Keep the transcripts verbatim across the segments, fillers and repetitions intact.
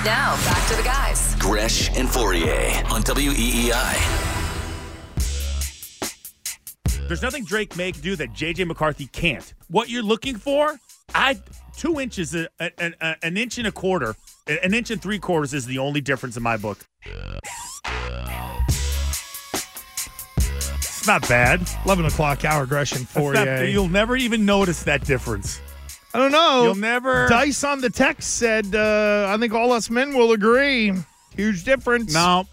Now, back to the guys. Gresh and Fourier on W E E I. There's nothing Drake May can do that J J McCarthy can't. What you're looking for, I two inches, a, a, a, an inch and a quarter, an inch and three quarters is the only difference in my book. It's not bad. eleven o'clock hour, Gresh and Fourier. You'll never even notice that difference. I don't know. You'll never. Dice on the text said, uh, I think all us men will agree. Huge difference. No,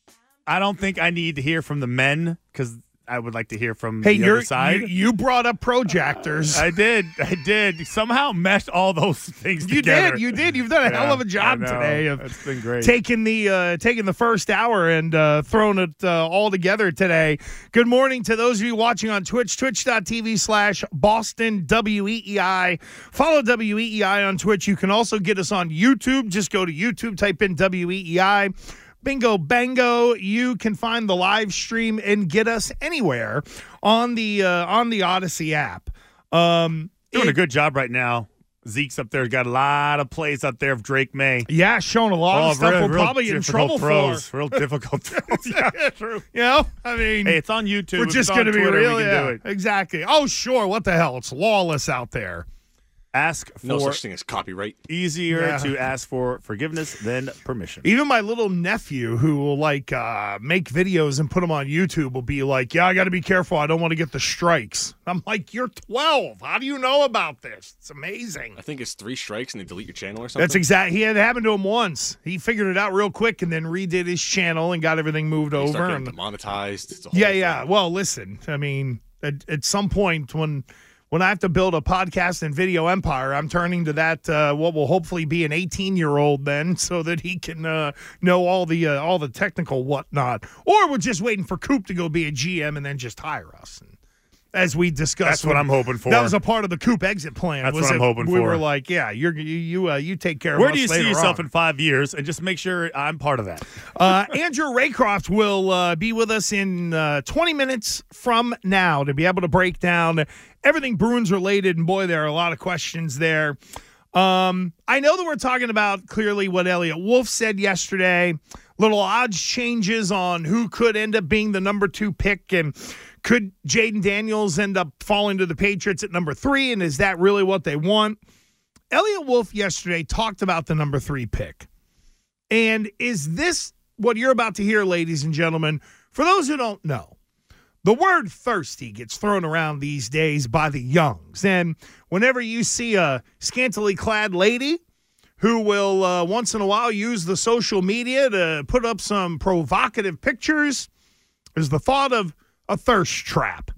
I don't think I need to hear from the men because I would like to hear from hey, the you're, other side. You, you brought up projectors. I did. I did. Somehow meshed all those things you together. did. You did. You've done a Yeah, hell of a job I know. today of It's been great. taking the uh, taking the first hour and uh, throwing it uh, all together today. Good morning to those of you watching on Twitch, twitch.tv slash Boston W E E I. Follow W E E I on Twitch. You can also get us on YouTube. Just go to YouTube, type in W E E I. Bingo bango, you can find the live stream and get us anywhere on the uh, on the Odyssey app. Um, Doing it, a good job right now. Zeke's up there. Got a lot of plays up there of Drake May. Yeah, showing a lot Oh, of stuff real- we're real probably in difficult trouble throws. for. Real difficult throws. Yeah, true. You know, I mean, Hey, it's on YouTube. we're If just it's on going to be Twitter, real. We can Yeah, do it. exactly. Oh, sure. What the hell? It's lawless out there. Ask for No such thing as copyright. easier Yeah. to ask for forgiveness than permission. Even my little nephew who will like uh, make videos and put them on YouTube will be like, yeah, I got to be careful. I don't want to get the strikes. I'm like, you're twelve. How do you know about this? It's amazing. I think it's three strikes and they delete your channel or something. That's exact. He had it happen to him once. He figured it out real quick and then redid his channel and got everything moved You over. start And, getting demonetized. It's a whole yeah, thing. yeah. Well, listen, I mean, at, at some point when when I have to build a podcast and video empire, I'm turning to that uh, what will hopefully be an eighteen-year-old then, so that he can uh, know all the uh, all the technical whatnot. Or we're just waiting for Coop to go be a G M and then just hire us. And as we discussed, That's what when- I'm hoping for. That was a part of the Coop exit plan. That's was what I'm that hoping we for. were like, yeah, you're you you, uh, you take care of Where us do you see later yourself on. in five years? And just make sure I'm part of that. Uh, Andrew Raycroft will uh, be with us in uh, twenty minutes from now to be able to break down everything Bruins related. And boy, there are a lot of questions there. Um, I know that we're talking about clearly what Elliot Wolf said yesterday. Little odds changes on who could end up being the number two pick, and could Jaden Daniels end up falling to the Patriots at number three, and is that really what they want? Elliot Wolf yesterday talked about the number three pick. And is this what you're about to hear, ladies and gentlemen? For those who don't know, the word thirsty gets thrown around these days by the youngs. And whenever you see a scantily clad lady who will uh, once in a while use the social media to put up some provocative pictures, is the thought of a thirst trap.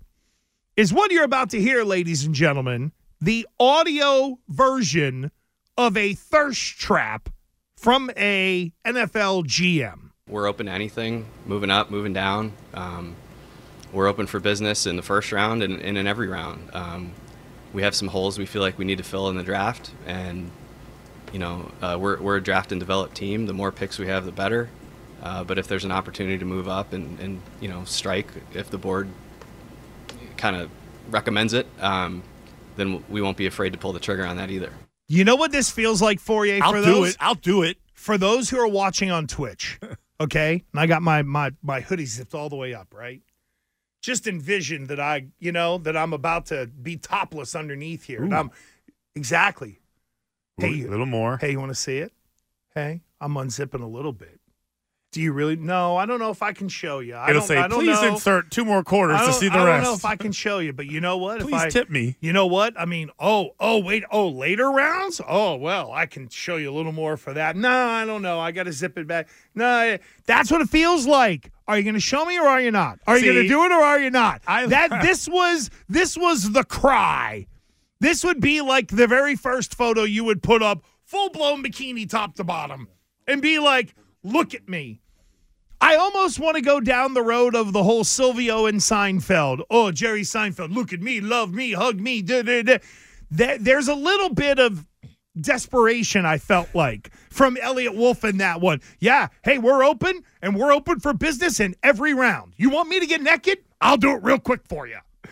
Is what you're about to hear, ladies and gentlemen, the audio version of a thirst trap from a N F L G M. We're open to anything, moving up, moving down. Um, we're open for business in the first round and, and in every round. Um, we have some holes we feel like we need to fill in the draft, and you know uh, we're we're a draft and develop team. The more picks we have, the better. Uh, but if there's an opportunity to move up and, and you know strike, if the board kind of recommends it, um, then we won't be afraid to pull the trigger on that either. You know what this feels like, Fourier? I'll for do those, it. I'll do it. For those who are watching on Twitch, okay? And I got my my my hoodie zipped all the way up, right? Just envision that I, you know, that I'm about to be topless underneath here. And I'm exactly. Hey, a little more. Hey, you want to see it? Hey, I'm unzipping a little bit. Do you really? No, I don't know if I can show you. I It'll don't, say, I don't please know. insert two more quarters I to don't- see the I rest. don't know if I can show you, but you know what? Please if I, tip me. You know what? I mean, oh, oh, wait, oh, later rounds? Oh, well, I can show you a little more for that. No, I don't know. I got to zip it back. No, that's what it feels like. Are you going to show me or are you not? Are you going to See, do it or are you not? I- that this was this was the cry. This would be like the very first photo you would put up, full blown bikini top to bottom, and be like, "Look at me." I almost want to go down the road of the whole Silvio and Seinfeld. Oh, Jerry Seinfeld, look at me, love me, hug me. Da, da, da. There, there's a little bit of desperation, I felt like, from Elliot Wolf in that one. Yeah, hey, we're open, and we're open for business in every round. You want me to get naked? I'll do it real quick for you.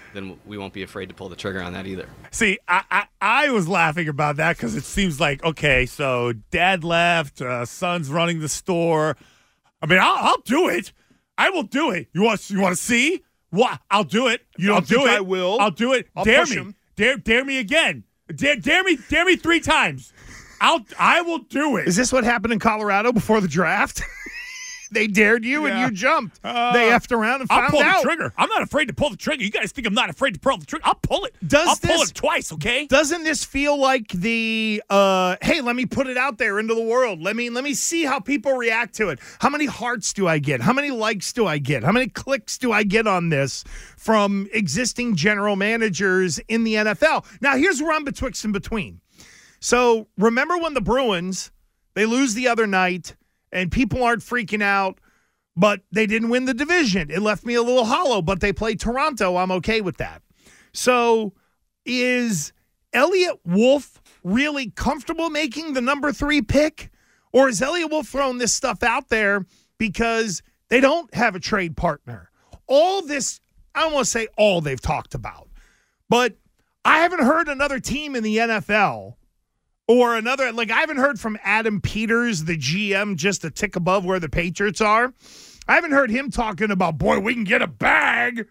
then we won't be afraid to pull the trigger on that either. See, I I, I was laughing about that because it seems like, okay, so dad left, uh, son's running the store. I mean, I'll, I'll do it. I will do it. You want you want to see? What? I'll do it. You I'll don't do think it. I will? I'll do it. I'll dare push me. him. Dare dare me again. Dare, dare me. Dare me three times. I'll I will do it. Is this what happened in Colorado before the draft? They dared you Yeah. and you jumped. Uh, they effed around and I'll found pull out. the trigger. I'm not afraid to pull the trigger. You guys think I'm not afraid to pull the trigger? I'll pull it. Does I'll pull this- it twice, okay? Doesn't this feel like the uh, hey, let me put it out there into the world. Let me let me see how people react to it. How many hearts do I get? How many likes do I get? How many clicks do I get on this from existing general managers in the N F L? Now, here's where I'm betwixt and between. So remember when the Bruins, they lose the other night and people aren't freaking out, but they didn't win the division. It left me a little hollow, but they played Toronto. I'm okay with that. So is Elliott Wolf really comfortable making the number three pick? Or is Elliott Wolf throwing this stuff out there because they don't have a trade partner? All this, I don't want to say all they've talked about, but I haven't heard another team in the N F L or another, like I haven't heard from Adam Peters, the G M, just a tick above where the Patriots are. I haven't heard him talking about, boy, we can get a bag.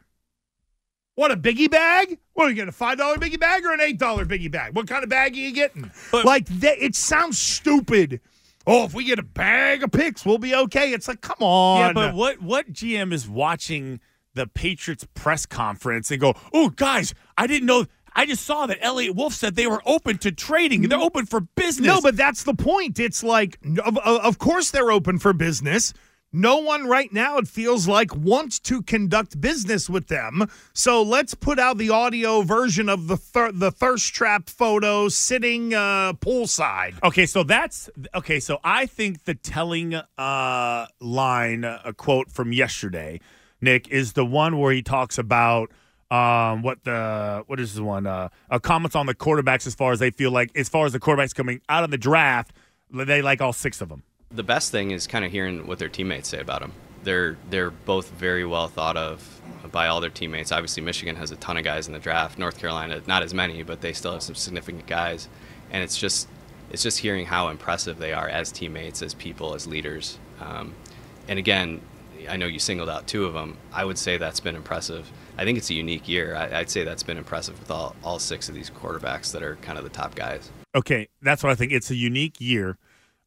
What, a biggie bag? What, are you getting a five dollar biggie bag or an eight dollar biggie bag? What kind of bag are you getting? But- like, that, it sounds stupid. Oh, if we get a bag of picks, we'll be okay. It's like, come on. Yeah, but what what G M is watching the Patriots press conference and go, oh, guys, I didn't know. I just saw that Elliott Wolf said they were open to trading. They're open for business. No, but that's the point. It's like, of, of course they're open for business. No one right now, it feels like, wants to conduct business with them. So let's put out the audio version of the thir- the thirst trap photo sitting uh, poolside. Okay, so that's okay. So I think the telling uh, line, a quote from yesterday, Nick, is the one where he talks about um, what the what is the one? Uh, uh, comments on the quarterbacks as far as they feel like, as far as the quarterbacks coming out of the draft, they like all six of them. The best thing is kind of hearing what their teammates say about them. They're they're both very well thought of by all their teammates. Obviously, Michigan has a ton of guys in the draft. North Carolina, not as many, but they still have some significant guys. And it's just it's just hearing how impressive they are as teammates, as people, as leaders. Um, and again, I know you singled out two of them. I would say that's been impressive. I think it's a unique year. I, I'd say that's been impressive with all, all six of these quarterbacks that are kind of the top guys. Okay, that's what I think. It's a unique year.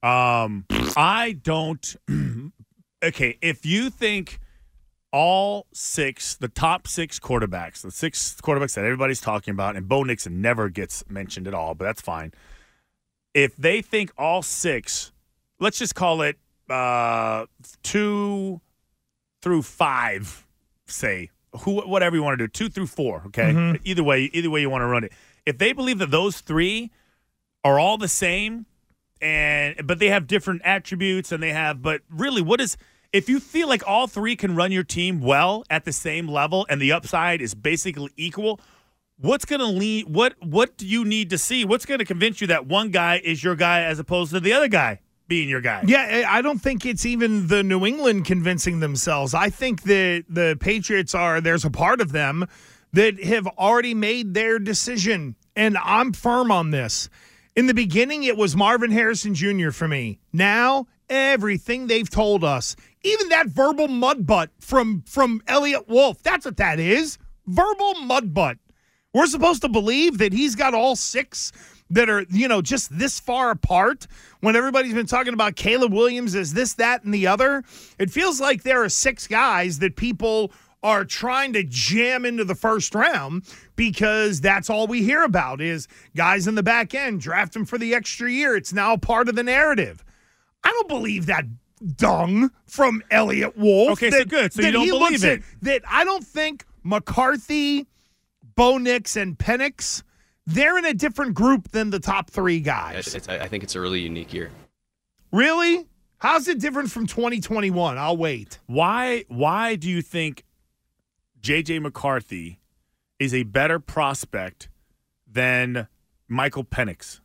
Um, I don't. Okay, if you think all six, the top six quarterbacks, the six quarterbacks that everybody's talking about, and Bo Nixon never gets mentioned at all, but that's fine. If they think all six, let's just call it uh, two through five, say, who, whatever you want to do, two through four. Okay, Mhm. either way, either way you want to run it. If they believe that those three are all the same. And but they have different attributes, and they have. But really, what is if you feel like all three can run your team well at the same level, and the upside is basically equal? What's going to lead? What what do you need to see? What's going to convince you that one guy is your guy as opposed to the other guy being your guy? Yeah, I don't think it's even the New England convincing themselves. I think that the Patriots are, there's a part of them that have already made their decision, and I'm firm on this. In the beginning, it was Marvin Harrison Junior for me. Now, everything they've told us, even that verbal mud butt from, from Elliott Wolf, that's what that is, verbal mud butt. We're supposed to believe that he's got all six that are, you know, just this far apart when everybody's been talking about Caleb Williams as this, that, and the other. It feels like there are six guys that people are trying to jam into the first round because that's all we hear about is guys in the back end, draft them for the extra year. It's now part of the narrative. I don't believe that dung from Elliott Wolf. Okay, that, so good. So that you don't he believe looks it. At, that I don't think McCarthy, Bo Nix, and Penix, they're in a different group than the top three guys. It's, it's, I think it's a really unique year. Really? How's it different from twenty twenty-one? I'll wait. Why why do you think J J McCarthy is a better prospect than Michael Penix?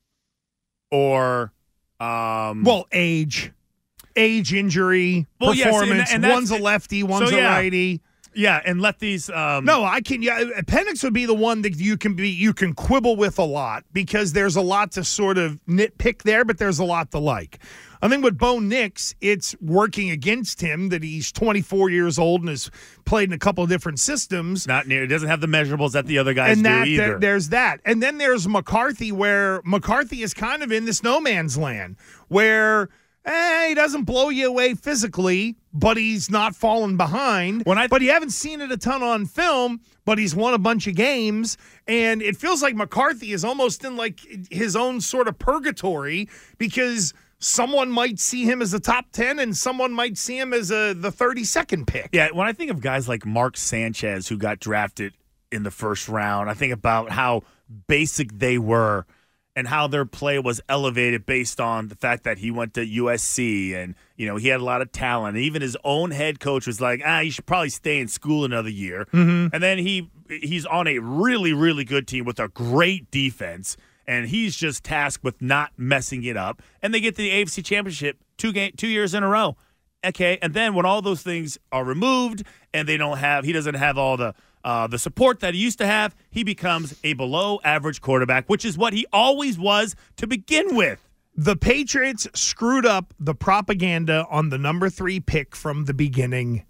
Or um Well, age. Age, injury, Well, yes, and- performance. and that's- one's a lefty, one's so, a yeah. righty. Yeah, and let these. Um, No, I can. Yeah, Penix would be the one that you can be you can quibble with a lot because there's a lot to sort of nitpick there, but there's a lot to like. I think with Bo Nix, it's working against him that he's twenty-four years old and has played in a couple of different systems. Not near. It doesn't have the measurables that the other guys and do that, either. There, there's that. And then there's McCarthy, where McCarthy is kind of in this no man's land where eh, he doesn't blow you away physically, but he's not falling behind. When I, but you haven't seen it a ton on film, but he's won a bunch of games. And it feels like McCarthy is almost in like his own sort of purgatory because someone might see him as a top ten and someone might see him as a the thirty-second pick. Yeah, when I think of guys like Mark Sanchez who got drafted in the first round, I think about how basic they were and how their play was elevated based on the fact that he went to U S C and, you know, he had a lot of talent. And even his own head coach was like, ah, you should probably stay in school another year. Mm-hmm. And then he he's on a really, really good team with a great defense. And he's just tasked with not messing it up. And they get the A F C Championship two game, two years in a row. Okay, and then when all those things are removed and they don't have, he doesn't have all the uh, the support that he used to have, he becomes a below-average quarterback, which is what he always was to begin with. The Patriots screwed up the propaganda on the number three pick from the beginning.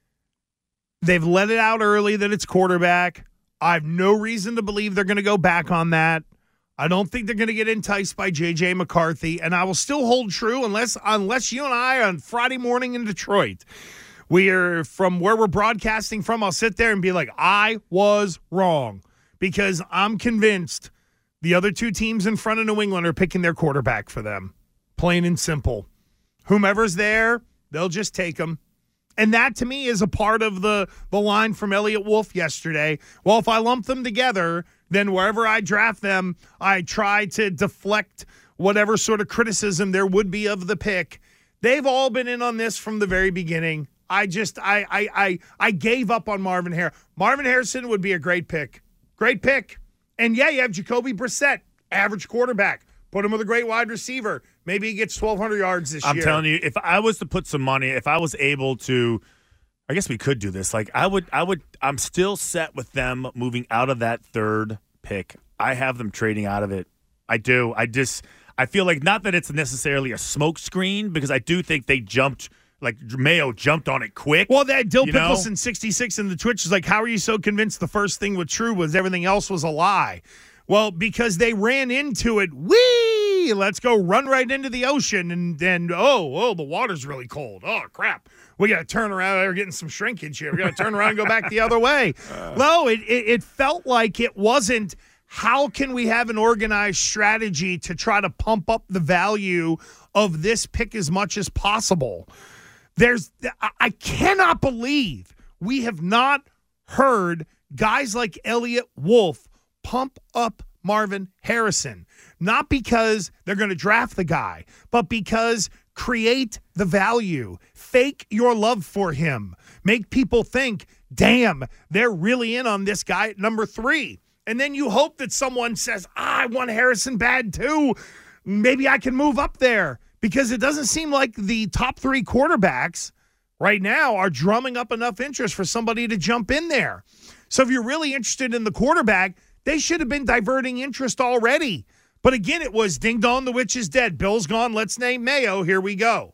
They've let it out early that it's quarterback. I have no reason to believe they're going to go back on that. I don't think they're going to get enticed by J J McCarthy, and I will still hold true unless unless you and I on Friday morning in Detroit, we are from where we're broadcasting from, I'll sit there and be like, I was wrong because I'm convinced the other two teams in front of New England are picking their quarterback for them, plain and simple. Whomever's there, they'll just take them. And that, to me, is a part of the, the line from Elliott Wolf yesterday. Well, if I lump them together, then wherever I draft them, I try to deflect whatever sort of criticism there would be of the pick. They've all been in on this from the very beginning. I just, I I I, I gave up on Marvin Harrison. Marvin Harrison would be a great pick. Great pick. And, yeah, you have Jacoby Brissett, average quarterback. Put him with a great wide receiver. Maybe he gets twelve hundred yards this I'm year. I'm telling you, if I was to put some money, if I was able to, I guess we could do this. Like I would, I would, I'm still set with them moving out of that third pick. I have them trading out of it. I do. I just, I feel like not that it's necessarily a smoke screen because I do think they jumped, like Mayo jumped on it quick. Well, that Dill Pickleson Pickleson sixty-six in the Twitch is like, how are you so convinced the first thing was true was everything else was a lie? Well, because they ran into it. Whee! Let's go run right into the ocean. And then, oh, oh, the water's really cold. Oh, crap. We got to turn around. We're getting some shrinkage here. We got to turn around and go back the other way. Uh, no, it, it, it felt like it wasn't, how can we have an organized strategy to try to pump up the value of this pick as much as possible? There's, I cannot believe we have not heard guys like Elliott Wolf pump up Marvin Harrison, not because they're going to draft the guy, but because create the value, fake your love for him, make people think, damn, they're really in on this guy at number three. And then you hope that someone says, ah, I want Harrison bad too. Maybe I can move up there, because it doesn't seem like the top three quarterbacks right now are drumming up enough interest for somebody to jump in there. So if you're really interested in the quarterback, they should have been diverting interest already. But again, it was ding dong, the witch is dead. Bill's gone. Let's name Mayo. Here we go.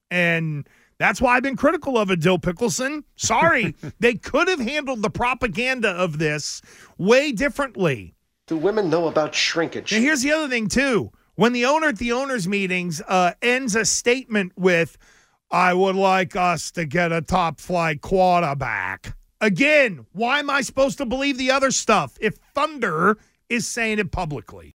And that's why I've been critical of it, Dill Pickleson. Sorry. They could have handled the propaganda of this way differently. Do women know about shrinkage? And here's the other thing, too. When the owner at the owners' meetings uh, ends a statement with, I would like us to get a top-flight quarterback. Again, why am I supposed to believe the other stuff if Thunder is saying it publicly?